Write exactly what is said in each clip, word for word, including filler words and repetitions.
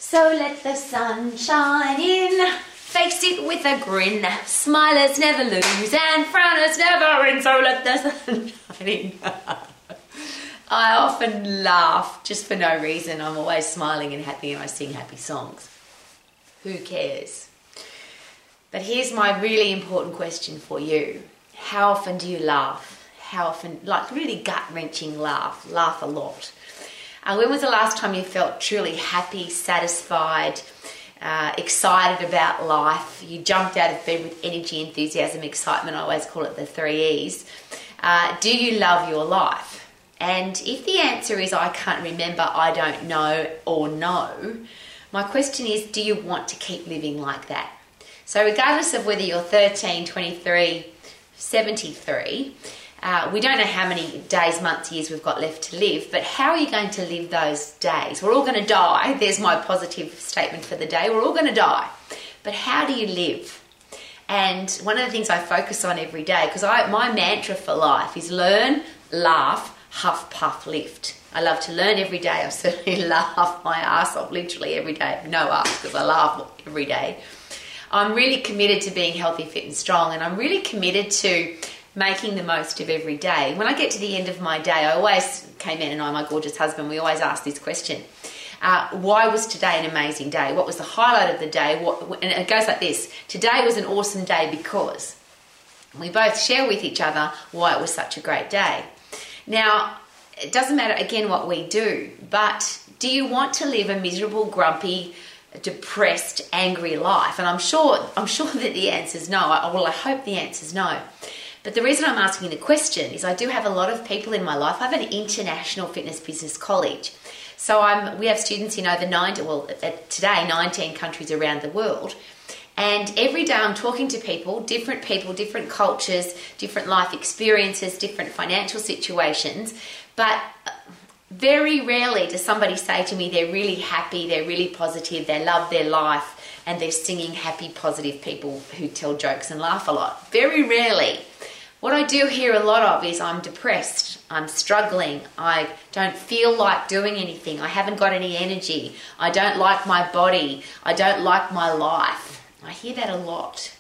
So let the sun shine in, face it with a grin, smilers never lose and frowners never win, so let the sun shine in. I often laugh just for no reason. I'm always smiling and happy and I sing happy songs. Who cares? But here's my really important question for you. How often do you laugh? How often, like really gut-wrenching laugh, laugh a lot. Uh, when was the last time you felt truly happy, satisfied, uh, excited about life? You jumped out of bed with energy, enthusiasm, excitement. I always call it the three E's. Uh, do you love your life? And if the answer is I can't remember, I don't know, or no, my question is, do you want to keep living like that? So regardless of whether you're thirteen, twenty-three, seventy-three, Uh, we don't know how many days, months, years we've got left to live, but how are you going to live those days? We're all going to die. There's my positive statement for the day. We're all going to die. But how do you live? And one of the things I focus on every day, because I my mantra for life is learn, laugh, huff, puff, lift. I love to learn every day. I certainly laugh my ass off literally every day. No ass, because I laugh every day. I'm really committed to being healthy, fit and strong, and I'm really committed to making the most of every day. When I get to the end of my day, I always, Cayman and I, my gorgeous husband, we always ask this question. Uh, why was today an amazing day? What was the highlight of the day? What, and it goes like this. Today was an awesome day because we both share with each other why it was such a great day. Now, it doesn't matter, again, what we do, but do you want to live a miserable, grumpy, depressed, angry life? And I'm sure, I'm sure that the answer is no. I, well, I hope the answer is no. But the reason I'm asking the question is I do have a lot of people in my life. I have an international fitness business college. So I'm, we have students in over ninety, well, today, nineteen countries around the world. And every day I'm talking to people, different people, different cultures, different life experiences, different financial situations. But very rarely does somebody say to me they're really happy, they're really positive, they love their life, and they're singing happy, positive people who tell jokes and laugh a lot. Very rarely. What I do hear a lot of is I'm depressed, I'm struggling, I don't feel like doing anything, I haven't got any energy, I don't like my body, I don't like my life. I hear that a lot.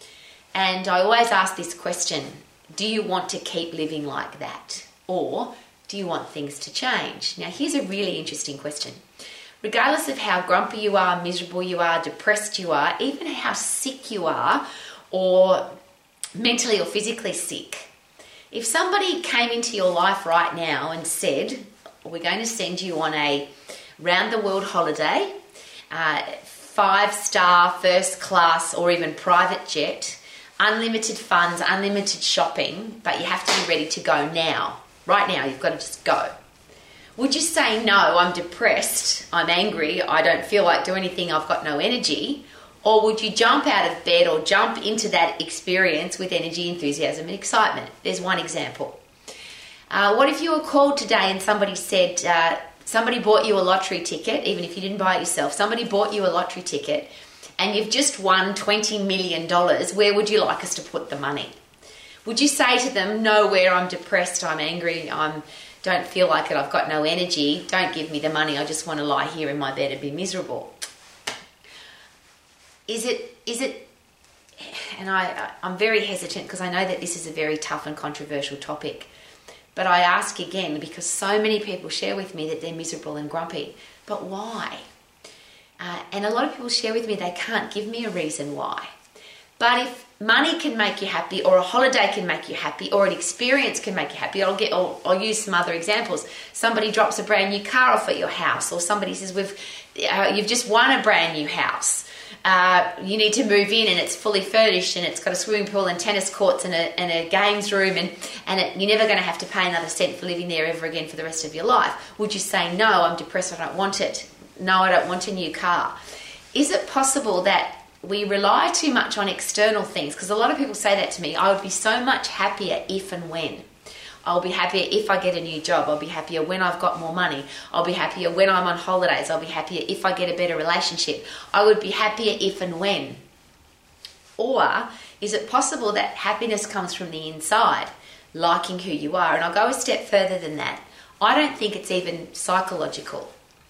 And I always ask this question, do you want to keep living like that? Or do you want things to change? Now here's a really interesting question. Regardless of how grumpy you are, miserable you are, depressed you are, even how sick you are, or mentally or physically sick, if somebody came into your life right now and said, we're going to send you on a round the world holiday, uh, five star, first class, or even private jet, unlimited funds, unlimited shopping, but you have to be ready to go now. Right now, you've got to just go. Would you say, no, I'm depressed, I'm angry, I don't feel like doing anything, I've got no energy? Or would you jump out of bed or jump into that experience with energy, enthusiasm and excitement? There's one example. Uh, what if you were called today and somebody said, uh, somebody bought you a lottery ticket, even if you didn't buy it yourself, somebody bought you a lottery ticket and you've just won twenty million dollars, where would you like us to put the money? Would you say to them, nowhere, I'm depressed, I'm angry, I don't feel like it, I've got no energy, don't give me the money, I just want to lie here in my bed and be miserable? Is it, is it, and I, I'm very hesitant because I know that this is a very tough and controversial topic, but I ask again because so many people share with me that they're miserable and grumpy, but why? Uh, and a lot of people share with me they can't give me a reason why. But if money can make you happy, or a holiday can make you happy, or an experience can make you happy, I'll get, I'll, I'll use some other examples. Somebody drops a brand new car off at your house, or somebody says, "We've, uh, you've just won a brand new house. Uh, you need to move in and it's fully furnished and it's got a swimming pool and tennis courts and a, and a games room and, and it, you're never going to have to pay another cent for living there ever again for the rest of your life." Would you say, no, I'm depressed, I don't want it. No, I don't want a new car. Is it possible that we rely too much on external things? Because a lot of people say that to me. I would be so much happier if and when. I'll be happier if I get a new job. I'll be happier when I've got more money. I'll be happier when I'm on holidays. I'll be happier if I get a better relationship. I would be happier if and when. Or is it possible that happiness comes from the inside, liking who you are? And I'll go a step further than that. I don't think it's even psychological.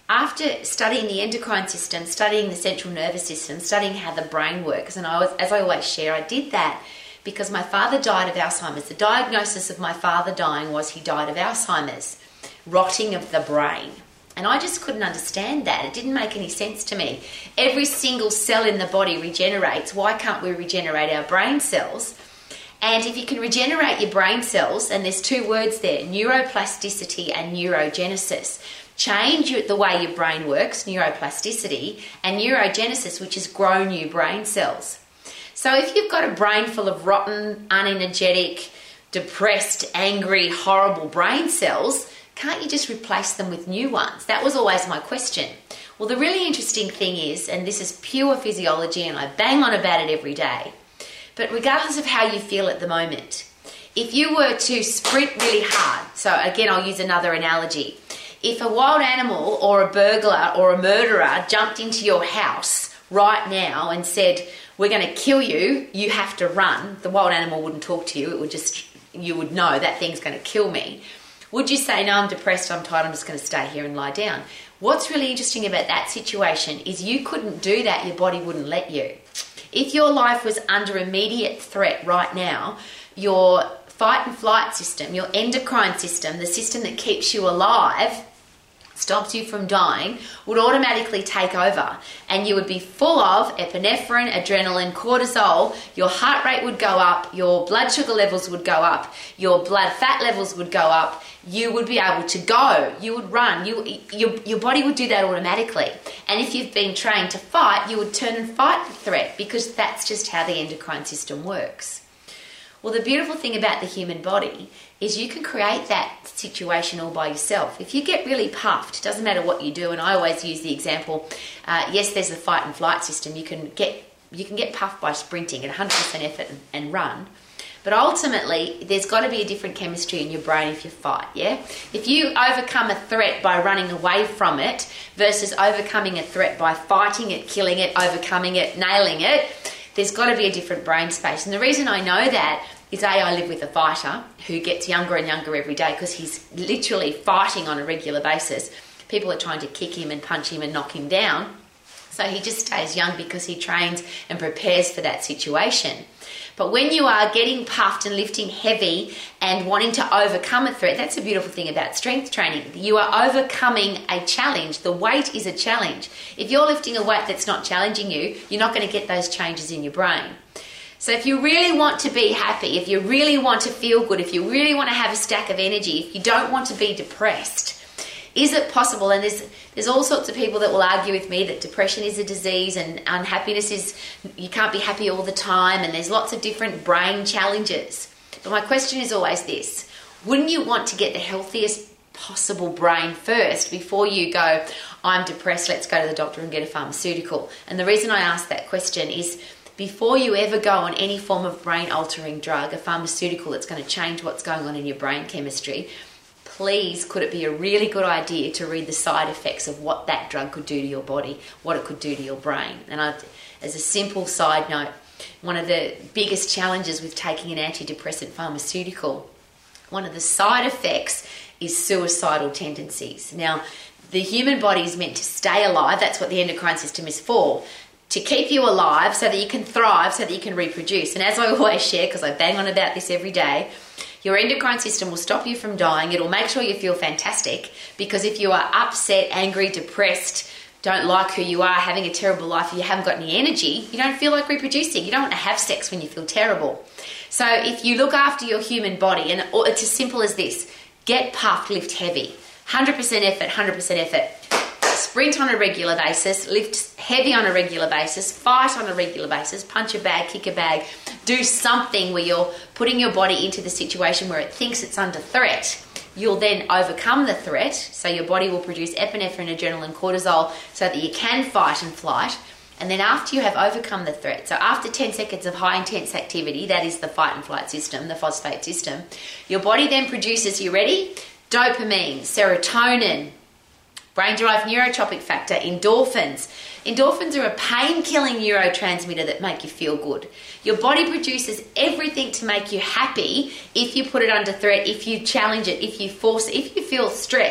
after studying the endocrine system, studying the central nervous system, studying how the brain works, and I was, as I always share, I did that because my father died of Alzheimer's. The diagnosis of my father dying was he died of Alzheimer's, rotting of the brain. And I just couldn't understand that. It didn't make any sense to me. Every single cell in the body regenerates. Why can't we regenerate our brain cells? And if you can regenerate your brain cells, and there's two words there, neuroplasticity and neurogenesis. Change the way your brain works, neuroplasticity, and neurogenesis, which is grow new brain cells. So if you've got a brain full of rotten, unenergetic, depressed, angry, horrible brain cells, can't you just replace them with new ones? That was always my question. Well, the really interesting thing is, and this is pure physiology and I bang on about it every day, but regardless of how you feel at the moment, if you were to sprint really hard, so again, I'll use another analogy. If a wild animal or a burglar or a murderer jumped into your house right now and said, we're going to kill you, you have to run, the wild animal wouldn't talk to you. It would just, you would know that thing's going to kill me. Would you say, no, I'm depressed, I'm tired, I'm just going to stay here and lie down? What's really interesting about that situation is you couldn't do that, your body wouldn't let you. If your life was under immediate threat right now, your fight and flight system, your endocrine system, the system that keeps you alive, stops you from dying, would automatically take over, and you would be full of epinephrine, adrenaline, cortisol. Your heart rate would go up, your blood sugar levels would go up, your blood fat levels would go up. You would be able to go, you would run, you, your, your body would do that automatically. And if you've been trained to fight, you would turn and fight the threat, because that's just how the endocrine system works. Well, the beautiful thing about the human body is you can create that situation all by yourself. If you get really puffed, it doesn't matter what you do, and I always use the example, uh, yes, there's the fight and flight system. You can get you can get puffed by sprinting at one hundred percent effort and, and run, but ultimately there's got to be a different chemistry in your brain if you fight, yeah? If you overcome a threat by running away from it versus overcoming a threat by fighting it, killing it, overcoming it, nailing it, there's got to be a different brain space. And the reason I know that is A, I live with a fighter who gets younger and younger every day because he's literally fighting on a regular basis. People are trying to kick him and punch him and knock him down. So he just stays young because he trains and prepares for that situation. But when you are getting puffed and lifting heavy and wanting to overcome a threat, that's a beautiful thing about strength training. You are overcoming a challenge. The weight is a challenge. If you're lifting a weight that's not challenging you, you're not going to get those changes in your brain. So if you really want to be happy, if you really want to feel good, if you really want to have a stack of energy, if you don't want to be depressed, is it possible? And there's there's all sorts of people that will argue with me that depression is a disease and unhappiness is, you can't be happy all the time, and there's lots of different brain challenges. But my question is always this: wouldn't you want to get the healthiest possible brain first before you go, I'm depressed, let's go to the doctor and get a pharmaceutical? And the reason I ask that question is, before you ever go on any form of brain-altering drug, a pharmaceutical that's going to change what's going on in your brain chemistry, please, could it be a really good idea to read the side effects of what that drug could do to your body, what it could do to your brain? And I, as a simple side note, one of the biggest challenges with taking an antidepressant pharmaceutical, one of the side effects is suicidal tendencies. Now, the human body is meant to stay alive. That's what the endocrine system is for, to keep you alive so that you can thrive, so that you can reproduce. And as I always share, because I bang on about this every day, your endocrine system will stop you from dying. It'll make sure you feel fantastic, because if you are upset, angry, depressed, don't like who you are, having a terrible life, you haven't got any energy, you don't feel like reproducing. You don't want to have sex when you feel terrible. So if you look after your human body, and it's as simple as this: get puffed, lift heavy, one hundred percent effort, one hundred percent effort. Sprint on a regular basis, lift heavy on a regular basis, fight on a regular basis, punch a bag, kick a bag, do something where you're putting your body into the situation where it thinks it's under threat. You'll then overcome the threat, so your body will produce epinephrine, adrenaline, cortisol, so that you can fight and flight. And then after you have overcome the threat, so after ten seconds of high intense activity, that is the fight and flight system, the phosphate system, your body then produces, you ready? Dopamine, serotonin, brain-derived neurotropic factor, endorphins. Endorphins are a pain-killing neurotransmitter that make you feel good. Your body produces everything to make you happy if you put it under threat, if you challenge it, if you force it, if you feel stressed.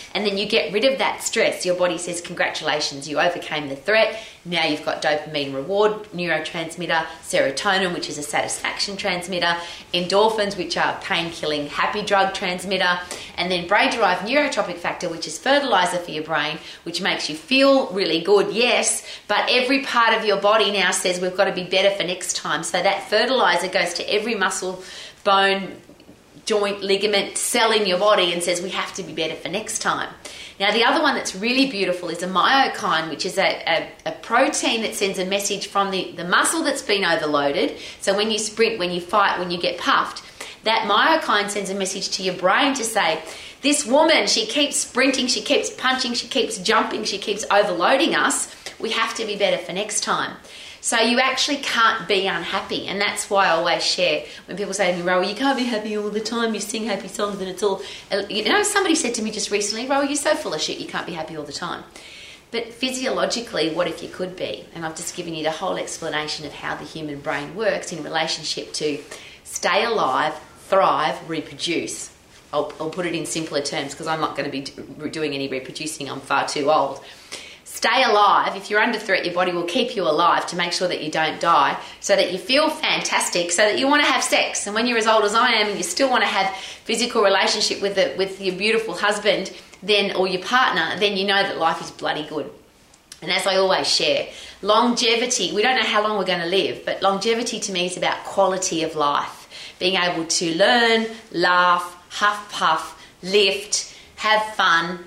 And then you get rid of that stress. Your body says, congratulations, you overcame the threat. Now you've got dopamine reward neurotransmitter, serotonin, which is a satisfaction transmitter, endorphins, which are pain-killing happy drug transmitter, and then brain-derived neurotropic factor, which is fertilizer for your brain, which makes you feel really good, yes, but every part of your body now says we've got to be better for next time. So that fertilizer goes to every muscle, bone, joint, ligament, cell in your body and says we have to be better for next time. Now the other one that's really beautiful is a myokine, which is a, a, a protein that sends a message from the, the muscle that's been overloaded. So when you sprint, when you fight, when you get puffed, that myokine sends a message to your brain to say, this woman, she keeps sprinting, she keeps punching, she keeps jumping, she keeps overloading us. We have to be better for next time. So you actually can't be unhappy, and that's why I always share when people say to me, Roel, you can't be happy all the time, you sing happy songs and it's all... You know, somebody said to me just recently, Roel, you're so full of shit, you can't be happy all the time. But physiologically, what if you could be? And I've just given you the whole explanation of how the human brain works in relationship to stay alive, thrive, reproduce. I'll, I'll put it in simpler terms because I'm not going to be doing any reproducing, I'm far too old. Stay alive. If you're under threat, your body will keep you alive to make sure that you don't die, so that you feel fantastic, so that you want to have sex. And when you're as old as I am and you still want to have physical relationship with the, with your beautiful husband then or your partner, then you know that life is bloody good. And as I always share, longevity, we don't know how long we're going to live, but longevity to me is about quality of life. Being able to learn, laugh, huff puff, lift, have fun,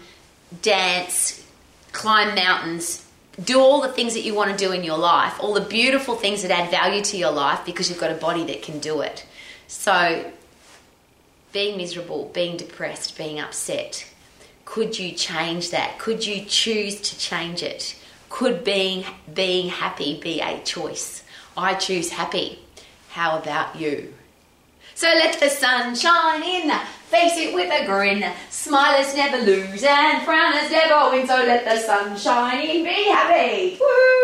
dance, climb mountains, do all the things that you want to do in your life, all the beautiful things that add value to your life because you've got a body that can do it. So being miserable, being depressed, being upset, could you change that? Could you choose to change it? Could being, being happy be a choice? I choose happy. How about you? So let the sun shine in, face it with a grin, smilers never lose and frowners never win, so let the sun shine in, be happy. Woo!